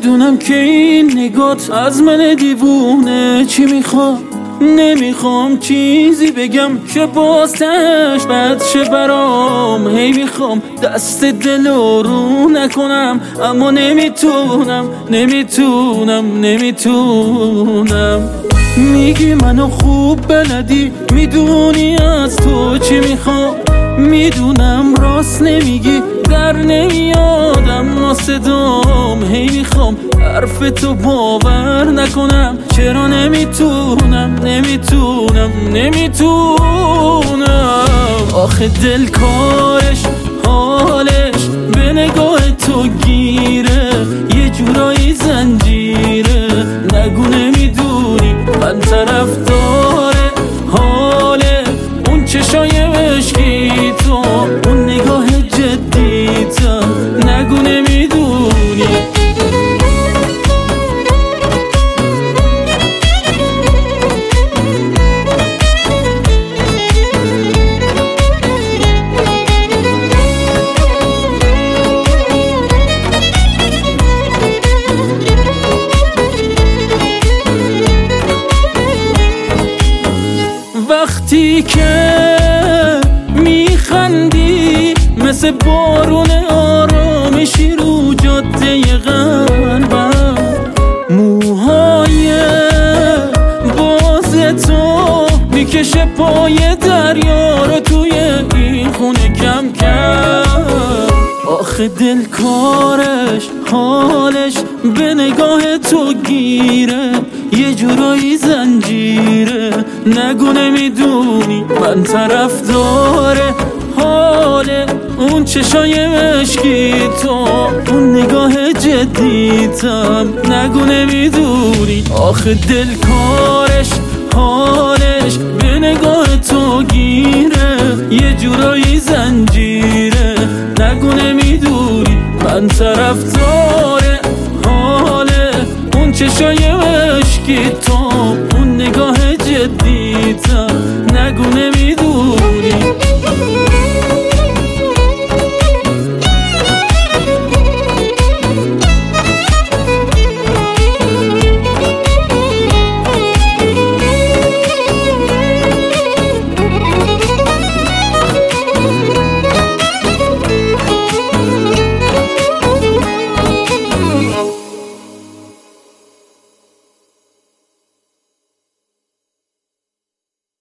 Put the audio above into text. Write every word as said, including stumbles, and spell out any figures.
میدونم که این نگات از من دیوونه چی میخواد. نمیخوام چیزی بگم که بازتش بد شه برام. هی میخوام دست دلو رو نکنم، اما نمیتونم نمیتونم نمیتونم. میگی منو خوب بلدی، میدونی از تو چی میخوام. میدونم راست نمیگی، در نمیادم ما صدام. هی میخوام حرف تو باور نکنم، چرا نمیتونم نمیتونم نمیتونم. آخه دل کارش حالش به نگاه تو گیره، یه جورایی زنجیره. نگو نمیدونی من طرفدار حال اون چشای عشقی تو، اون نگاه جدی تو. نگو نمیدونی. وقتی که میخندی مثل بارون آرامشی رو جاده قلبم. موهای باز تو میکشه پای دریا رو توی این خونه کم کم. آخه دل کارش حالش به نگاه تو گیره، یه جورایی زنجیره. نگو نمیدونی من طرفدار حال اون چشای عشقی تو، اون نگاه جدیتم. نگو نمیدونی. آخه دل کارش حالش به نگاه تو گیره، یه جورایی زنجیره. نگو نمیدونی من طرفدار حال اون چشای عشقی تو، اون نگاه جدیتم. نگو نمیدونی.